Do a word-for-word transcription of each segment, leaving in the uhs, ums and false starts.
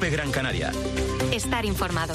COPE Gran Canaria. Estar informado.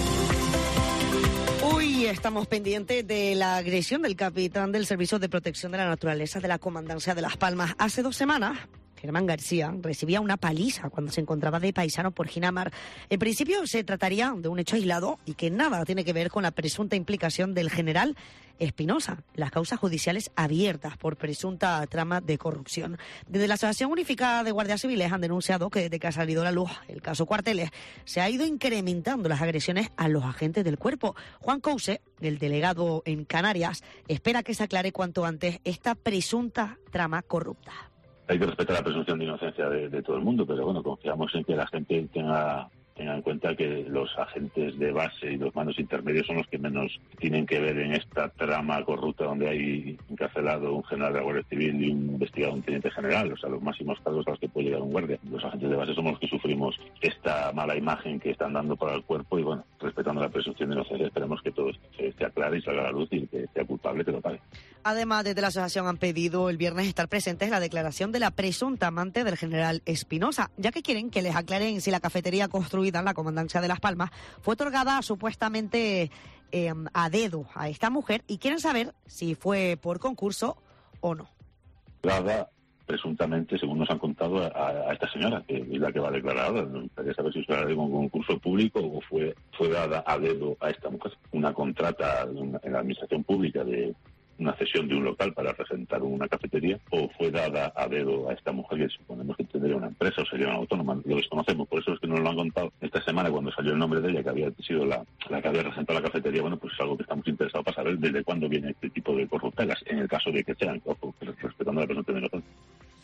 Hoy estamos pendientes de la agresión del capitán del Servicio de Protección de la Naturaleza de la Comandancia de Las Palmas. Hace dos semanas, Germán García recibía una paliza cuando se encontraba de paisano por Ginamar. En principio se trataría de un hecho aislado y que nada tiene que ver con la presunta implicación del general Espinosa, las causas judiciales abiertas por presunta trama de corrupción. Desde la Asociación Unificada de Guardias Civiles han denunciado que desde que ha salido a la luz el caso Cuarteles se ha ido incrementando las agresiones a los agentes del cuerpo. Juan Couce, el delegado en Canarias, espera que se aclare cuanto antes esta presunta trama corrupta. Hay que respetar la presunción de inocencia de, de todo el mundo, pero bueno, confiamos en que la gente tenga, tenga en cuenta que los agentes de base y los mandos intermedios son los que menos tienen que ver en esta trama corrupta donde hay encarcelado un general de la Guardia Civil y un investigado un teniente general, o sea, los máximos cargos a los que puede llegar un guardia. Los agentes de base somos los que sufrimos esta mala imagen que están dando para el cuerpo y bueno, respetando la presunción de inocencia, esperemos que todo se, se aclare y salga a la luz y que sea culpable que lo pague. Además, desde la asociación han pedido el viernes estar presentes en la declaración de la presunta amante del general Espinosa, ya que quieren que les aclaren si la cafetería construida en la Comandancia de Las Palmas fue otorgada supuestamente eh, a dedo a esta mujer y quieren saber si fue por concurso o no. Dada presuntamente, según nos han contado, a, a esta señora, que es la que va a declarar ahora. Nos gustaría saber si fue un concurso público o fue, fue dada a dedo a esta mujer. Una contrata en la administración pública de una cesión de un local para presentar una cafetería, o fue dada a dedo a esta mujer que suponemos que tendría una empresa o sería una autónoma, lo desconocemos, por eso es que nos lo han contado esta semana cuando salió el nombre de ella, que había sido la, la que había presentado la cafetería. Bueno, pues es algo que estamos interesados para saber desde cuándo viene este tipo de corruptelas, en el caso de que sean, ojo, respetando la presunción de inocencia.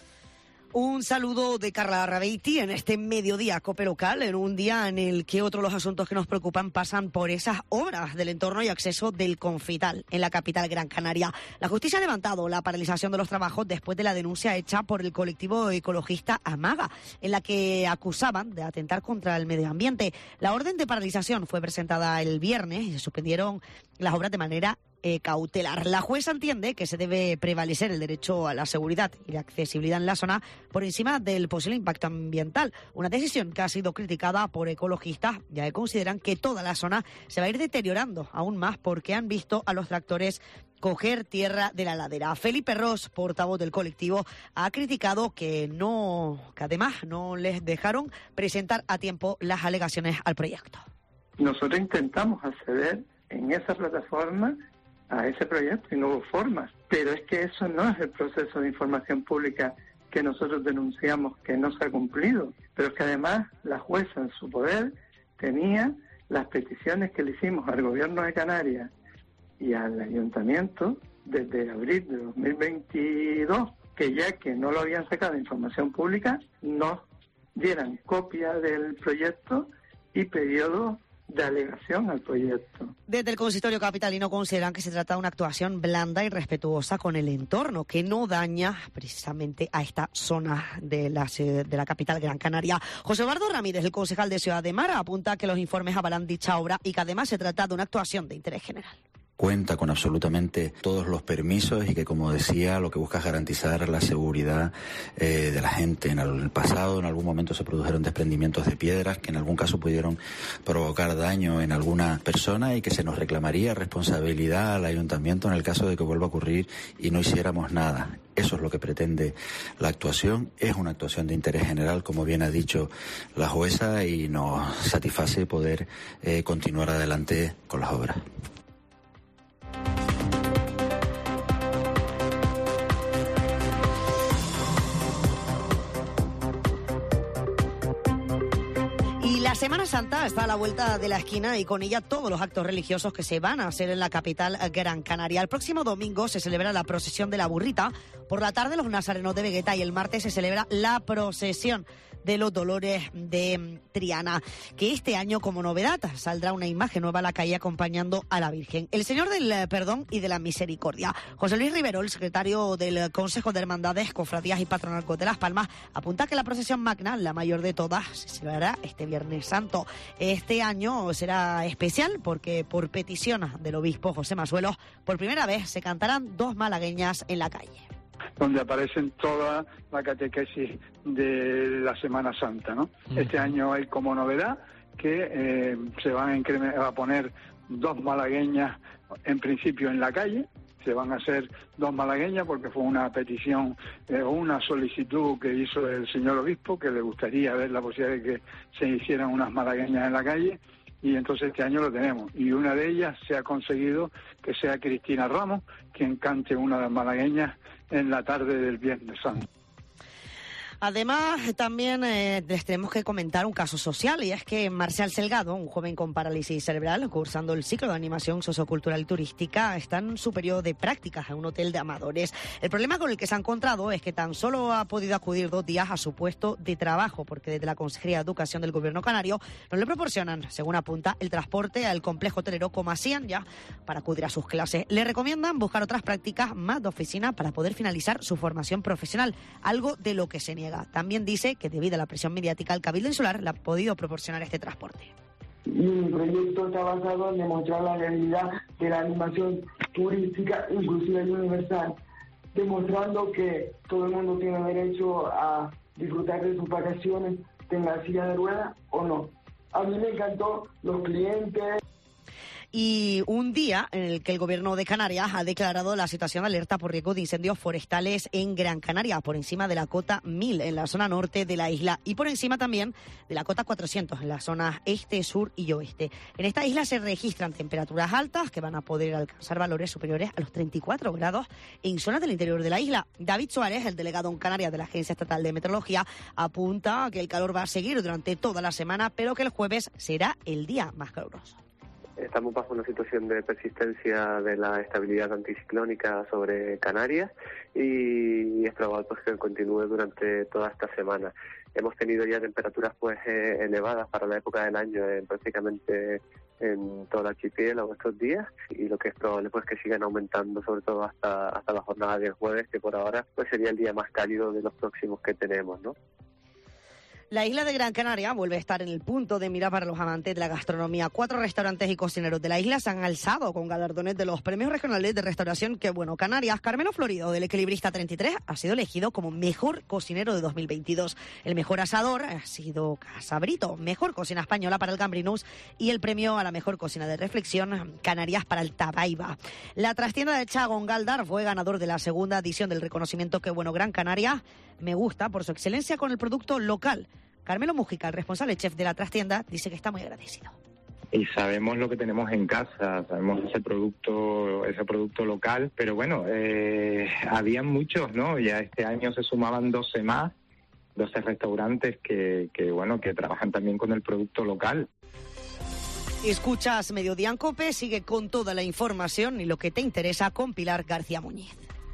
Un saludo de Carla Rabeiti en este mediodía COPE local, en un día en el que otros los asuntos que nos preocupan pasan por esas obras del entorno y acceso del Confital en la capital Gran Canaria. La justicia ha levantado la paralización de los trabajos después de la denuncia hecha por el colectivo ecologista Amaga, en la que acusaban de atentar contra el medio ambiente. La orden de paralización fue presentada el viernes y se suspendieron las obras de manera Eh, cautelar. La jueza entiende que se debe prevalecer el derecho a la seguridad y la accesibilidad en la zona por encima del posible impacto ambiental. Una decisión que ha sido criticada por ecologistas, ya que consideran que toda la zona se va a ir deteriorando aún más porque han visto a los tractores coger tierra de la ladera. Felipe Ros, portavoz del colectivo, ha criticado que no, que además no les dejaron presentar a tiempo las alegaciones al proyecto. Nosotros intentamos acceder en esa plataforma a ese proyecto y no hubo formas, pero es que eso no es el proceso de información pública que nosotros denunciamos que no se ha cumplido, pero es que además la jueza en su poder tenía las peticiones que le hicimos al gobierno de Canarias y al ayuntamiento desde abril de dos mil veintidós, que ya que no lo habían sacado de información pública, nos dieran copia del proyecto y periodo de alegación al proyecto. Desde el consistorio capitalino consideran que se trata de una actuación blanda y respetuosa con el entorno, que no daña precisamente a esta zona de la, de la capital Gran Canaria. José Eduardo Ramírez, el concejal de Ciudad de Mara, apunta que los informes avalan dicha obra y que además se trata de una actuación de interés general. Cuenta con absolutamente todos los permisos y que, como decía, lo que busca es garantizar la seguridad eh, de la gente. En el pasado, en algún momento, se produjeron desprendimientos de piedras que en algún caso pudieron provocar daño en alguna persona y que se nos reclamaría responsabilidad al ayuntamiento en el caso de que vuelva a ocurrir y no hiciéramos nada. Eso es lo que pretende la actuación. Es una actuación de interés general, como bien ha dicho la jueza, y nos satisface poder eh, continuar adelante con las obras. La Semana Santa está a la vuelta de la esquina y con ella todos los actos religiosos que se van a hacer en la capital Gran Canaria. El próximo domingo se celebra la procesión de la burrita, por la tarde los nazarenos de Vegueta y el martes se celebra la procesión de los Dolores de Triana, que este año, como novedad, saldrá una imagen nueva a la calle acompañando a la Virgen, el Señor del Perdón y de la Misericordia. José Luis Rivero, el secretario del Consejo de Hermandades, Cofradías y Patronazgos de Las Palmas, apunta que la procesión magna, la mayor de todas, se celebrará este Viernes Santo. Este año será especial porque, por petición del obispo José Masuelos, por primera vez se cantarán dos malagueñas en la calle. donde aparecen toda la catequesis de la Semana Santa, ¿no? Uh-huh. Este año hay como novedad que eh, se van a, increme- a poner dos malagueñas, en principio en la calle. Se van a hacer dos malagueñas porque fue una petición o eh, una solicitud que hizo el señor obispo, que le gustaría ver la posibilidad de que se hicieran unas malagueñas en la calle, y entonces este año lo tenemos. Y una de ellas se ha conseguido que sea Cristina Ramos quien cante una de las malagueñas en la tarde del Viernes Santo. Además, también eh, les tenemos que comentar un caso social, y es que Marcial Selgado, un joven con parálisis cerebral, cursando el ciclo de animación sociocultural y turística, está en su periodo de prácticas en un hotel de amadores. El problema con el que se ha encontrado es que tan solo ha podido acudir dos días a su puesto de trabajo, porque desde la Consejería de Educación del Gobierno canario no le proporcionan, según apunta, el transporte al complejo hotelero como hacían ya para acudir a sus clases. Le recomiendan buscar otras prácticas más de oficina para poder finalizar su formación profesional, algo de lo que se niega. También dice que debido a la presión mediática, el Cabildo Insular le ha podido proporcionar este transporte. Mi proyecto está basado en demostrar la realidad de la animación turística inclusiva y universal, demostrando que todo el mundo tiene derecho a disfrutar de sus vacaciones, tenga silla de ruedas o no. A mí me encantó los clientes. Y un día en el que el Gobierno de Canarias ha declarado la situación de alerta por riesgo de incendios forestales en Gran Canaria, por encima de la cota mil en la zona norte de la isla y por encima también de la cota cuatrocientos en las zonas este, sur y oeste. En esta isla se registran temperaturas altas que van a poder alcanzar valores superiores a los treinta y cuatro grados en zonas del interior de la isla. David Suárez, el delegado en Canarias de la Agencia Estatal de Meteorología, apunta que el calor va a seguir durante toda la semana, pero que el jueves será el día más caluroso. Estamos bajo una situación de persistencia de la estabilidad anticiclónica sobre Canarias y es probable pues, que continúe durante toda esta semana. Hemos tenido ya temperaturas pues eh, elevadas para la época del año en prácticamente en todo el archipiélago estos días, y lo que es probable pues que sigan aumentando, sobre todo hasta hasta la jornada del jueves, que por ahora pues sería el día más cálido de los próximos que tenemos, ¿no? La isla de Gran Canaria vuelve a estar en el punto de mira para los amantes de la gastronomía. Cuatro restaurantes y cocineros de la isla se han alzado con galardones de los premios regionales de restauración que, bueno, Canarias. Carmelo Florido, del Equilibrista treinta y tres, ha sido elegido como mejor cocinero de dos mil veintidós. El mejor asador ha sido Casabrito, mejor cocina española para el Gambrinus, y el premio a la mejor cocina de reflexión Canarias para el Tabaiba. La trastienda de Chagón Galdar fue ganador de la segunda edición del reconocimiento que, bueno, Gran Canaria me gusta por su excelencia con el producto local. Carmelo Mújica, el responsable chef de la trastienda, dice que está muy agradecido. Y sabemos lo que tenemos en casa, sabemos ese producto, ese producto local, pero bueno, eh, habían muchos, ¿no? Ya este año se sumaban doce más, doce restaurantes que, que bueno, que trabajan también con el producto local. Escuchas Mediodía en COPE, sigue con toda la información y lo que te interesa con Pilar García Muñiz.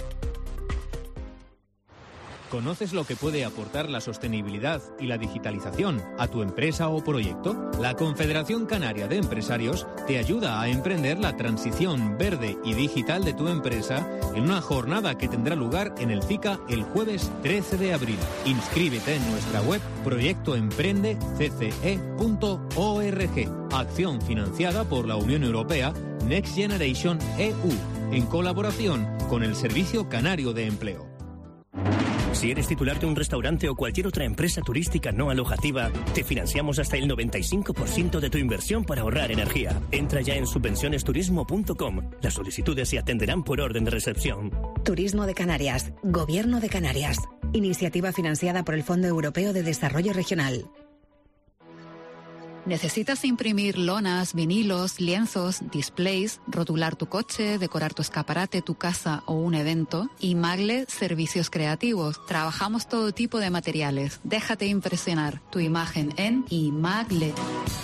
¿Conoces lo que puede aportar la sostenibilidad y la digitalización a tu empresa o proyecto? La Confederación Canaria de Empresarios te ayuda a emprender la transición verde y digital de tu empresa en una jornada que tendrá lugar en el FICA el jueves trece de abril. Inscríbete en nuestra web proyecto emprende c c e punto org. Acción financiada por la Unión Europea Next Generation E U en colaboración con el Servicio Canario de Empleo. Si eres titular de un restaurante o cualquier otra empresa turística no alojativa, te financiamos hasta el noventa y cinco por ciento de tu inversión para ahorrar energía. Entra ya en subvenciones turismo punto com. Las solicitudes se atenderán por orden de recepción. Turismo de Canarias. Gobierno de Canarias. Iniciativa financiada por el Fondo Europeo de Desarrollo Regional. ¿Necesitas imprimir lonas, vinilos, lienzos, displays, rotular tu coche, decorar tu escaparate, tu casa o un evento? Imagle Servicios Creativos. Trabajamos todo tipo de materiales. Déjate impresionar. Tu imagen en Imagle.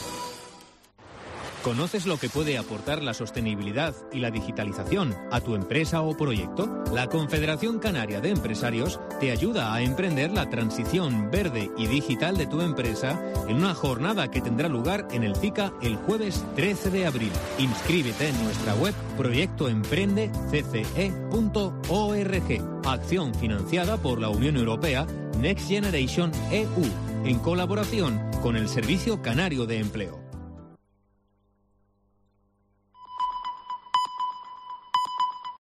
¿Conoces lo que puede aportar la sostenibilidad y la digitalización a tu empresa o proyecto? La Confederación Canaria de Empresarios te ayuda a emprender la transición verde y digital de tu empresa en una jornada que tendrá lugar en el FICA el jueves trece de abril. Inscríbete en nuestra web proyecto emprende c c e punto org. Acción financiada por la Unión Europea Next Generation E U en colaboración con el Servicio Canario de Empleo.